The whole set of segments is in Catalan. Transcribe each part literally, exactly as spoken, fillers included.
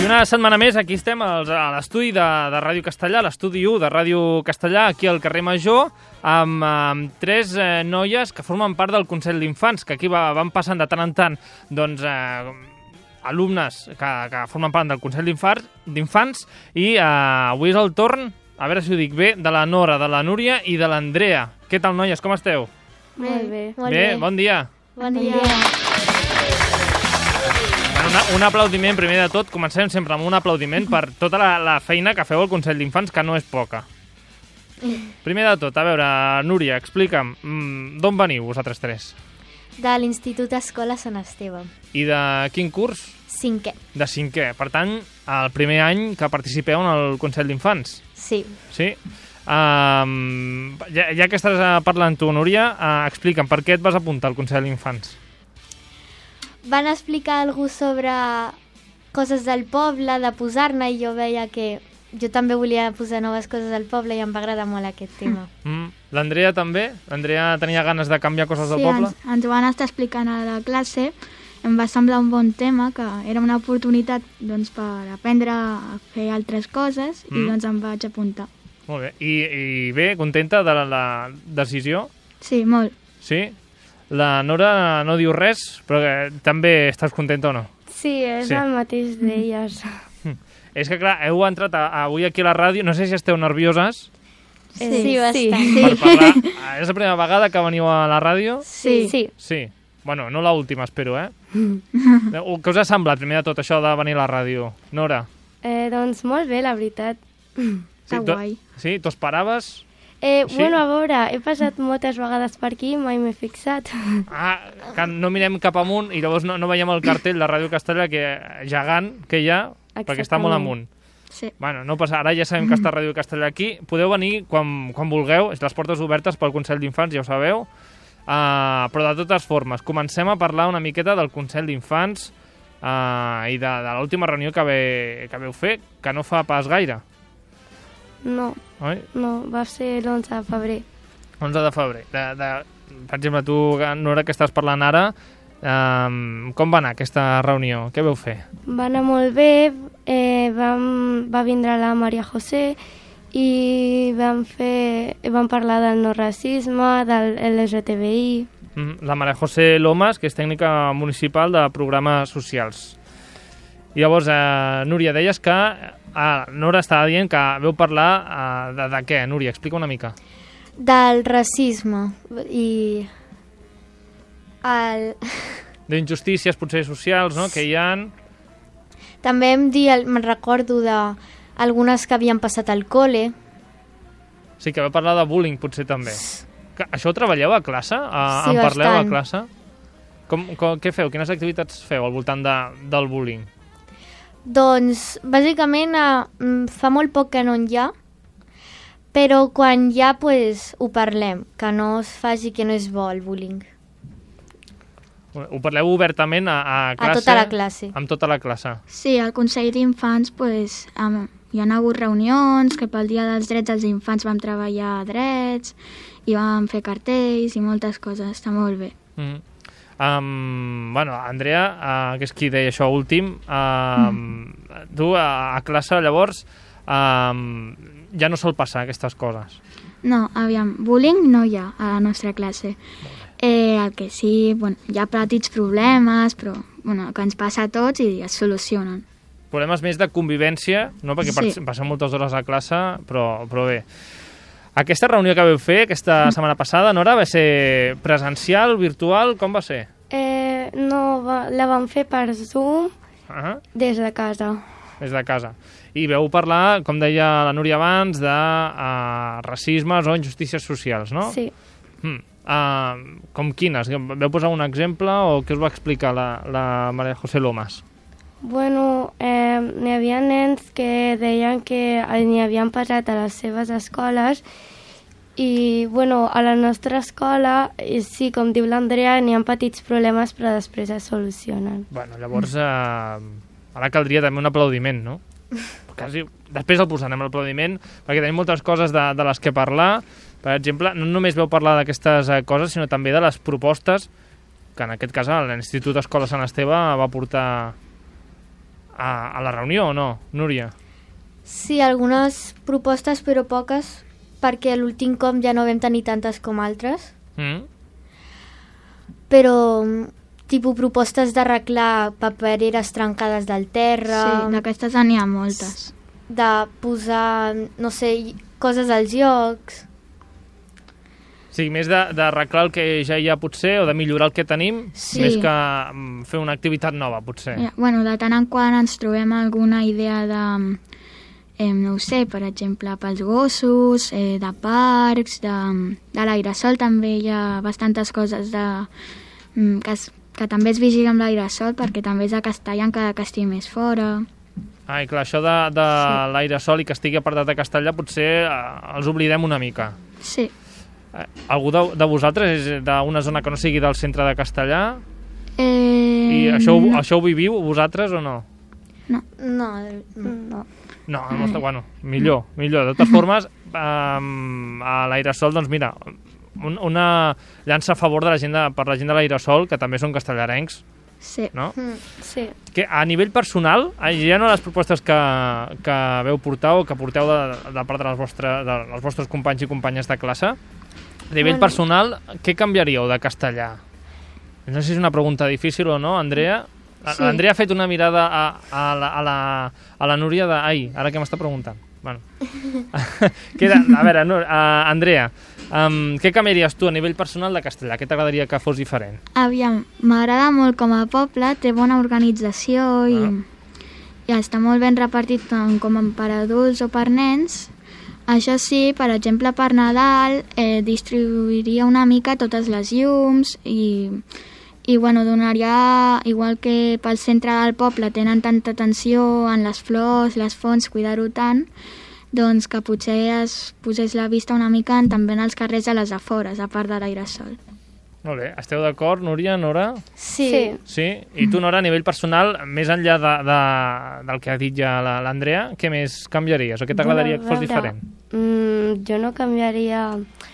I una setmana més aquí estem als, a l'estudi de, de Ràdio Castellà, l'estudi u de Ràdio Castellà, aquí al carrer Major, amb, amb tres eh, noies que formen part del Consell d'Infants, que aquí va, van passant de tant en tant doncs, eh, alumnes que, que formen part del Consell d'Infants i eh, avui és el torn, a veure si ho dic bé, de la Nora, de la Núria i de l'Andrea. Què tal, noies? Com esteu? Molt bé. Molt bé, bon dia. Bon dia. Bon dia. Una, un aplaudiment, primer de tot, comencem sempre amb un aplaudiment per tota la, la feina que feu al Consell d'Infants, que no és poca. Primer de tot, a veure, Núria, explica'm, mmm, d'on veniu vosaltres tres? De l'Institut Escola Sant Esteve. I de quin curs? Cinquè. De cinquè. Per tant, el primer any que participeu en el Consell d'Infants. Sí. Sí? Um, ja, ja que estàs parlant tu, Núria, uh, explica'm, per què et vas apuntar al Consell d'Infants? Van explicar alguna cosa sobre coses del poble, de posar-ne, i jo veia que jo també volia posar noves coses del poble i em va agradar molt aquest tema. Mm. L'Andrea també? L'Andrea tenia ganes de canviar coses del sí, poble? Sí, ens, ens ho van estar explicant a la classe. Em va semblar un bon tema, que era una oportunitat doncs, per aprendre a fer altres coses mm. i doncs em vaig apuntar. Molt bé. I, i bé, contenta de la, la decisió? Sí, molt. Sí? La Nora no diu res, però que també estàs contenta o no? Sí, és sí. el mateix d'elles. Mm. És que, clar, heu entrat a, a, avui aquí a la ràdio, no sé si esteu nervioses. Sí, sí, bastant. Sí. Per parlar. És la primera vegada que veniu a la ràdio? Sí. Sí. Sí. Bueno, no l'última, espero, eh? Què us ha semblat, primer de tot, això de venir a la ràdio? Nora? Eh, doncs molt bé, la veritat. Està sí, guai. Sí? T'ho esperaves? Eh, Sí? Bueno, a veure, he passat moltes vegades per aquí i mai m'he fixat. Ah, que no mirem cap amunt i llavors no, no veiem el cartell de Ràdio Castellà que gegant que hi ha, perquè està molt amunt. Sí. Bueno, no passa, ara ja sabem que està Ràdio Castellà aquí. Podeu venir quan, quan vulgueu, les portes obertes pel Consell d'Infants, ja ho sabeu. Uh, però de totes formes, comencem a parlar una miqueta del Consell d'Infants uh, i de, de l'última reunió que, ve, que veu fer, que no fa pas gaire. No, Oi? no, va ser l'onze de febrer. onze de febrer. De, de, per exemple, tu, Nora, que estàs parlant ara, um, com va anar aquesta reunió? Què veu fer? Va anar molt bé, eh, vam, va vindre la Maria José i vam, fer, vam parlar del no racisme, del L G T B I. Mm, la Maria José Lomas, que és tècnica municipal de programes socials. I llavors, eh, Núria, deies que... Ah, Nora estava dient que veu parlar eh, de, de què, Núria? Explica una mica. Del racisme i... El... D'injustícies, potser socials, no?, que hi ha... També em dir, me'n recordo de algunes que havien passat al col·le. Sí, que va parlar de bullying, potser també. Que, això ho treballeu a classe? A, Sí, en parleu bastant. a classe? Com, com, què feu? Quines activitats feu al voltant de, del bullying? Doncs, bàsicament, eh, fa molt poc que no hi ha, però quan hi ha, pues, ho parlem, que no es faci que no és bo el bullying. Ho parleu obertament a, a classe? A tota la classe. Amb tota la classe. Sí, al Consell d'Infants pues, um, hi ha hagut reunions, que pel Dia dels Drets dels Infants vam treballar drets, i vam fer cartells i moltes coses, està molt bé. Mm. Um, bueno, Andrea, uh, que és qui deia això últim, uh, mm. tu a, a classe llavors um, ja no sol passar aquestes coses. No, aviam, bullying no hi ha a la nostra classe. Eh, el que sí, bueno, hi ha petits problemes, però bueno, que ens passa a tots i es solucionen. Problemes més de convivència, no? Perquè Sí. passen moltes hores a classe, però, però bé. Aquesta reunió que vau fer aquesta setmana passada, Nora, va ser presencial, virtual, com va ser? Eh, no, va, la vam fer per Zoom Uh -huh. des de casa. Des de casa. I veu parlar, com deia la Núria abans, de uh, racismes o injustícies socials, no? Sí. Mm. Uh, com quines? Veu posar un exemple o què us va explicar la, la Maria José Lomas? Bueno, eh, n'hi havia nens que deien que n'hi havien passat a les seves escoles i, bueno, a la nostra escola, sí, com diu l'Andrea, n'hi ha petits problemes però després es solucionen. Bueno, llavors, eh, ara caldria també un aplaudiment, no? Quasi, després el posarem l'aplaudiment, perquè tenim moltes coses de, de les que parlar. Per exemple, no només veu parlar d'aquestes eh, coses, sinó també de les propostes que en aquest cas l'Institut Escola Sant Esteve va portar a, a la reunió o no, Núria? Sí, algunes propostes, però poques, perquè l'últim cop ja no vam tenir tantes com altres. Mm? Però, tipus, propostes d'arreglar papereres trencades del terra... Sí, d'aquestes n'hi ha moltes. De posar, no sé, coses als llocs... Sí, més d'arreglar el que ja hi ha potser o de millorar el que tenim, Sí. més que mm, fer una activitat nova, potser. Eh, bueno, de tant en quant ens trobem alguna idea de, eh, no ho sé, per exemple, pels gossos, eh, de parcs, de, de l'aire-sol també hi ha bastantes coses de, mm, que, es, que també es vigila amb l'aire-sol perquè també és a Castellà encara que estigui més fora. Ah, i clar, això de, de Sí. l'aire-sol i que estigui apartat de Castellà potser eh, els oblidem una mica. Sí. Eh, algú de, de vosaltres és d'una zona que no sigui del centre de Castellà? Eh, I això, ho- no. això ho viviu vosaltres o no? No, no. No. No, el nostre, bueno, millor, millor. De totes formes, um, a l'aire-sol, doncs mira, un, una llança a favor de la gent de, per la gent de l'aire-sol, que també són castellarencs, Sí. no? Sí. Que a nivell personal, eh, ja no les propostes que, que veu portar o que porteu de, de part dels vostres, de, dels vostres companys i companyes de classe, a nivell Bueno. personal, què canviaríeu de castellà? No sé si és una pregunta difícil o no, Andrea. Sí. L'Andrea ha fet una mirada a, a, la, a, la, a la Núria de... Ai, ara que m'està preguntant. Bueno. Queda, a veure, no, uh, Andrea, um, què canviaries tu a nivell personal de castellà? Què t'agradaria que fos diferent? Aviam, m'agrada molt com a poble, té bona organització i, Ah. i està molt ben repartit tant com per adults o per nens. Això sí, per exemple, per Nadal eh, distribuiria una mica totes les llums i, i bueno, donaria, igual que pel centre del poble tenen tanta atenció en les flors, les fonts, cuidar-ho tant, doncs que potser es posés la vista una mica en, també en els carrers a les afores, a part de l'aire-sol. Molt bé, esteu d'acord, Núria, Nora? Sí. Sí. Sí? I tu, Nora, a nivell personal, més enllà de, de, del que ha dit ja la- l'Andrea, què més canviaries o què t'agradaria que fos Bueno, a veure, diferent? Mm, jo no canviaria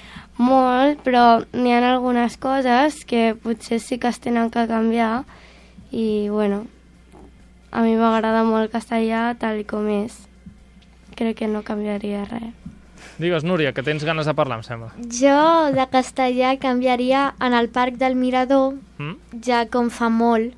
molt, però n'hi ha algunes coses que potser sí que es tenen que canviar i, bueno, a mi m'agrada molt el castellà tal com és. Crec que no canviaria res. Digues, Núria, que tens ganes de parlar, em sembla. Jo de castellà canviaria en el Parc del Mirador, Mm? ja com fa molt,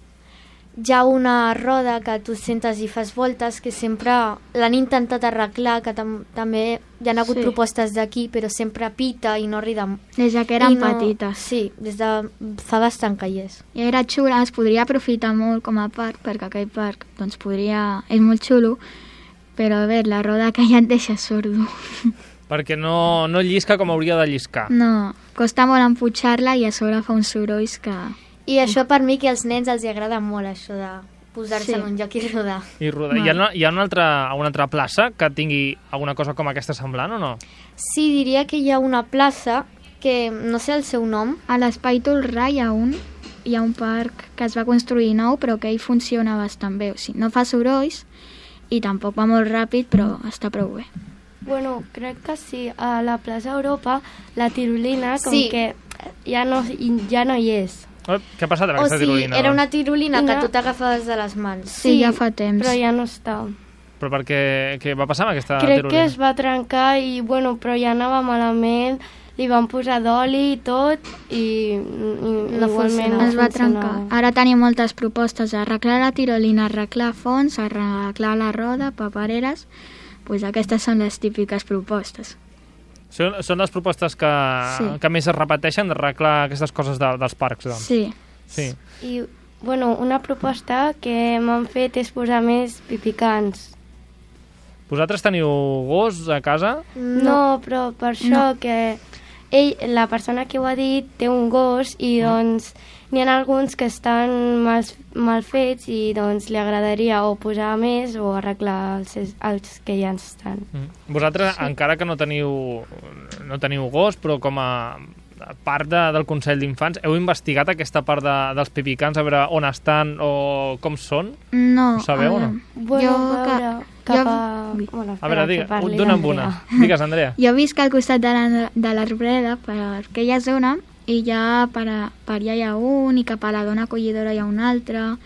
hi ha una roda que tu sentes i fas voltes que sempre l'han intentat arreglar, que tam també hi ha hagut Sí. propostes d'aquí, però sempre pita i no rida. Des que eren petites. Sí, des de fa bastant que hi és. I era xula, es podria aprofitar molt com a parc, perquè aquell parc doncs, podria... és molt xulo, però a veure, la roda que ja et deixa sordo. Perquè no, no llisca com hauria de lliscar. No, costa molt empujar-la i a sobre fa uns sorolls que... I això per mi que als nens els hi agrada molt, això de posar-se Sí. en un lloc i rodar. I rodar. Hi ha, una, hi ha una, altra, una altra plaça que tingui alguna cosa com aquesta semblant o no? Sí, diria que hi ha una plaça que no sé el seu nom. A l'Espai Tolrà hi ha un, hi ha un parc que es va construir nou, però que ell funciona bastant bé. O sigui, no fa sorolls i tampoc va molt ràpid, però està prou bé. Bueno, crec que sí. A la plaça Europa, la tirolina, com Sí. que ja no, ja no hi és. Oh, què ha passat amb O aquesta sigui, tirolina? era doncs? una tirolina que No. tu t'agafaves de les mans. Sí, ja fa temps. Però ja no està. Però per què, què va passar amb aquesta Crec tirolina? que es va trencar i, bueno, però ja anava malament, li van posar d'oli i tot i, i No igualment funcionava. no Es va funcionava. trencar. Ara tenim moltes propostes, arreglar la tirolina, arreglar fons, arreglar la roda, papereres... Pues aquestes són les típiques propostes. Són, són les propostes que, Sí. que més es repeteixen d'arreglar aquestes coses de, dels parcs, doncs. Sí. Sí. I, bueno, una proposta que m'han fet és posar més pipicans. Vosaltres teniu gos a casa? No, però per això que ell, la persona que ho ha dit, té un gos i doncs n'hi ha alguns que estan mal, mal fets i doncs li agradaria o posar més o arreglar els, els que ja estan. Mm. Vosaltres, sí. encara que no teniu, no teniu gos, però com a part de, del Consell d'Infants, heu investigat aquesta part de, dels pipicans, a veure on estan o com són? No. Ho sabeu o no? Bueno, Jo a que- veure, cap jo- a... Ui. Bueno, A veure, espera, digue, que parli dona'm l'Andrea. una. Digues, Andrea. Jo visc al costat de la- de l'Arbreda, per aquella zona, i ja per, a, per allà hi ha un, i cap a la dona acollidora hi ha un altre,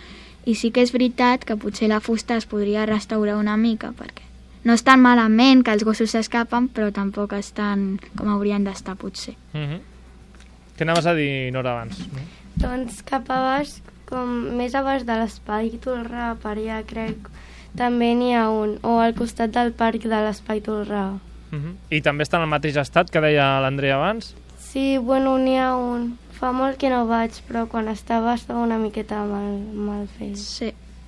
I sí que és veritat que potser la fusta es podria restaurar una mica, perquè no és tan malament que els gossos s'escapen, però tampoc estan com haurien d'estar, potser. Mm-hmm. Què anaves a dir, Nora, abans? Doncs cap a baix, com més a baix de l'espai Tolrà, per allà crec, també n'hi ha un, o al costat del parc de l'espai Tolrà. Mm-hmm. I també està en el mateix estat que deia l'Andrea abans? Sí, bueno, n'hi ha un. Fa molt que no vaig, però quan estava estava una miqueta mal, mal fet. Sí.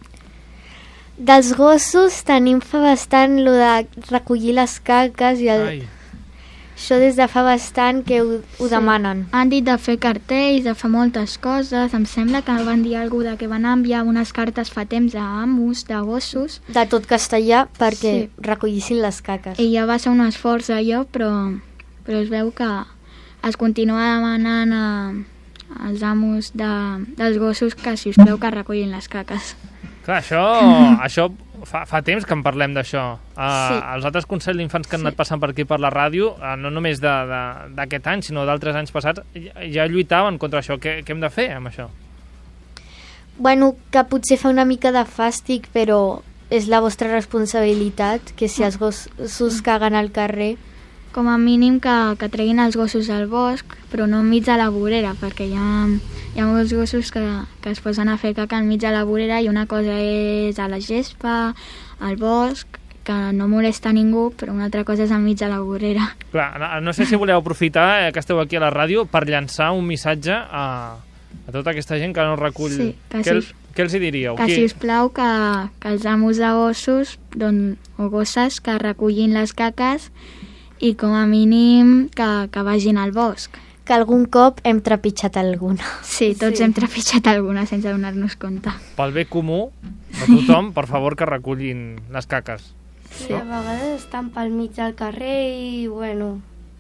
Dels gossos tenim fa bastant lo de recollir les caques i el... Ai. Això des de fa bastant que ho, ho Sí. demanen. Han dit de fer cartells, de fer moltes coses. Em sembla que van dir alguna cosa de que van enviar unes cartes fa temps a amos de gossos. De tot castellà perquè Sí. recollissin les caques. I ja va ser un esforç allò, però, però es veu que es continua demanant a, als amos de, dels gossos que, si us plau, que recullin les caques. Clar, això, això fa, fa temps que en parlem d'això. Uh, Sí. Els altres consells d'infants que han Sí. anat passant per aquí per la ràdio, uh, no només de- de- d'aquest any, sinó d'altres anys passats, ja, ja lluitaven contra això. Què, què hem de fer amb això? Bueno, que potser fa una mica de fàstic, però és la vostra responsabilitat, que si els gossos caguen al carrer... Com a mínim que, que treguin els gossos al bosc, però no enmig de la vorera, perquè hi ha, hi ha molts gossos que, que es posen a fer caca enmig de la vorera i una cosa és a la gespa, al bosc, que no molesta ningú, però una altra cosa és enmig de la vorera. Clar, no, no sé si voleu aprofitar eh, que esteu aquí a la ràdio per llançar un missatge a, a tota aquesta gent que no recull... Sí, que què, si els, què els hi diríeu? Que, Qui- si us plau, que, que els amos de gossos doncs, o gosses que recullin les caques i com a mínim que, que vagin al bosc. Que algun cop hem trepitjat alguna. Sí, tots Sí. hem trepitjat alguna sense donar-nos compte. Pel bé comú de tothom, per favor, que recullin les caques. Sí, a vegades estan pel mig del carrer i, bueno...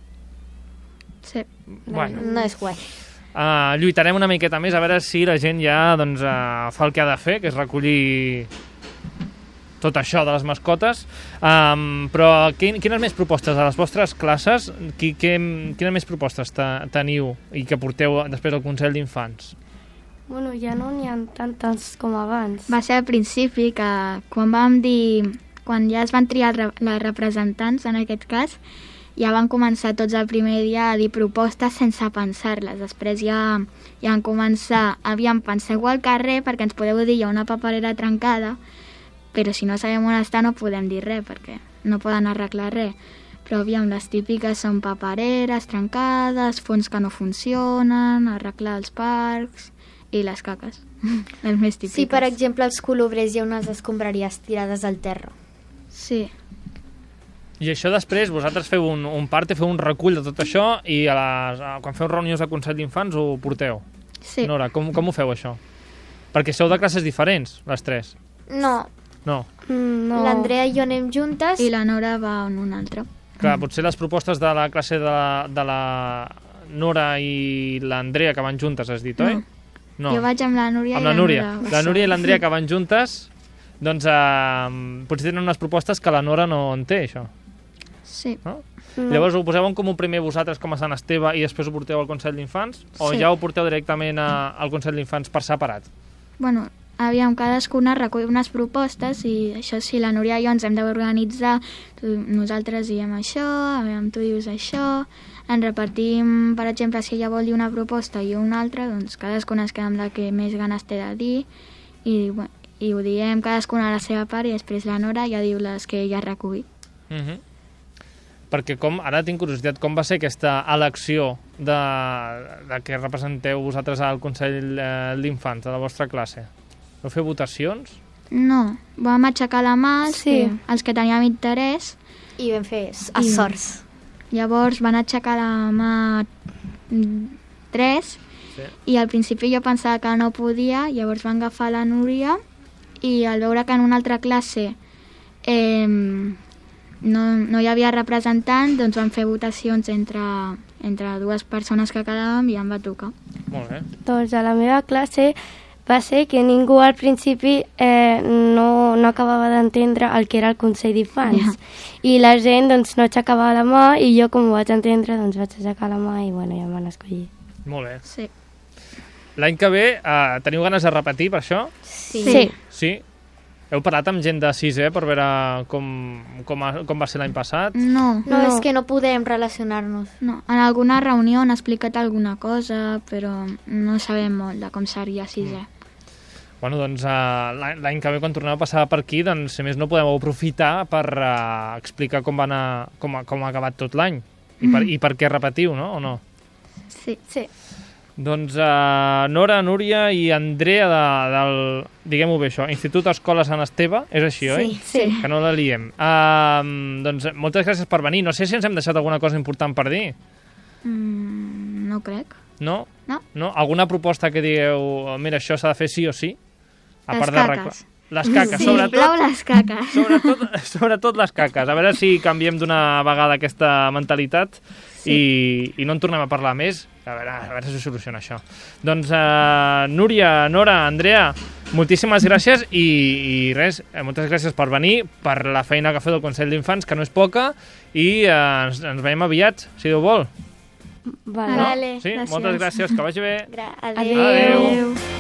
Sí. Bueno, No és guai. uh, lluitarem una miqueta més a veure si la gent ja doncs, uh, fa el que ha de fer, que és recollir tot això de les mascotes. Um, però quin, quines més propostes a les vostres classes? Qui, que, quines més propostes te, teniu i que porteu després al Consell d'Infants? Bueno, ja no n'hi ha tantes com abans. Va ser al principi que quan vam dir, quan ja es van triar re- les representants, en aquest cas, ja van començar tots el primer dia a dir propostes sense pensar-les. Després ja, ja van començar, aviam, penseu al carrer perquè ens podeu dir hi ha una paperera trencada, però si no sabem on està no podem dir res perquè no poden arreglar res. Però aviam, les típiques són papereres trencades, fons que no funcionen, arreglar els parcs i les caques, les més típiques. Si, per exemple, als colobrers hi ha unes escombraries tirades al terra. Sí. I això després, vosaltres feu un, un parte, feu un recull de tot això i a les, a, quan feu reunions de Consell d'Infants ho porteu. Sí. Nora, com, com ho feu això? Perquè sou de classes diferents, les tres. No, No. Mm, no. l'Andrea i jo anem juntes. I la Nora va en un altre. Clar, potser les propostes de la classe de la, de la Nora i l'Andrea que van juntes, has dit, oi? No. Jo vaig amb la Núria amb la i Núria. la Nora. La Núria i l'Andrea que van juntes, doncs eh, potser tenen unes propostes que la Nora no en té, això. Sí. No? No. Llavors ho poseu en comú primer vosaltres com a Sant Esteve i després ho porteu al Consell d'Infants? O Sí. ja ho porteu directament a, al Consell d'Infants per separat? Bueno, aviam, cadascuna recull unes propostes i això sí, la Núria i jo ens hem d'organitzar. Tu- Nosaltres diem això, aviam, tu dius això, ens repartim, per exemple, si ella vol dir una proposta i jo una altra, doncs cadascuna es queda amb la que més ganes té de dir i, bueno, i ho diem cadascuna a la seva part i després la Nora ja diu les que ella recull. Uh -huh. Perquè com, ara tinc curiositat, com va ser aquesta elecció de, de que representeu vosaltres al Consell eh, d'Infants, de la vostra classe? Vau fer votacions? No, vam aixecar la mà els, Sí. que, els que teníem interès. I vam fer a I- sorts. Llavors van aixecar la mà mm, tres Sí. i al principi jo pensava que no podia, llavors van agafar la Núria i al veure que en una altra classe eh, no, no hi havia representant, doncs van fer votacions entre, entre dues persones que quedàvem i em va tocar. Molt bé. Doncs a la meva classe va ser que ningú al principi eh, no, no acabava d'entendre el que era el Consell d'Infants. Ja. I la gent doncs, no aixecava la mà i jo, com ho vaig entendre, doncs vaig aixecar la mà i bueno, ja em van escollir. Molt bé. Sí. L'any que ve eh, teniu ganes de repetir per això? Sí. Sí. Sí? Heu parlat amb gent de sisè per veure com, com, a, com va ser l'any passat? No, No, No. és que no podem relacionar-nos. no. En alguna reunió han explicat alguna cosa, però no sabem molt de com seria sisè. Bueno, doncs uh, l'any que ve, quan torneu a passar per aquí, doncs, si més no podeu aprofitar per uh, explicar com va anar, com ha, com ha acabat tot l'any i, per, i per què repetiu, no? O no? Sí. Sí. Doncs uh, Nora, Núria i Andrea de, del, diguem-ho bé això, Institut Escola Sant Esteve, és així, oi? Sí. Que no la liem. Uh, doncs moltes gràcies per venir. No sé si ens hem deixat alguna cosa important per dir. Mm, no crec. No? No. No? Alguna proposta que digueu, mira, això s'ha de fer sí o sí? Les part de caques. recla- Les caques, Sí, sobretot. plau les caques. Sobretot, sobretot les caques. A veure si canviem d'una vegada aquesta mentalitat sí. i, i no en tornem a parlar més. A veure, a veure si soluciona això. Doncs, uh, Núria, Nora, Andrea, moltíssimes gràcies i, i res, eh, moltes gràcies per venir, per la feina que ha fet el Consell d'Infants, que no és poca, i uh, ens, ens veiem aviat, si Déu vol. Vale. Vale. Sí? gràcies. Moltes gràcies, que vagi bé. Gra Adéu. Adéu. Adéu.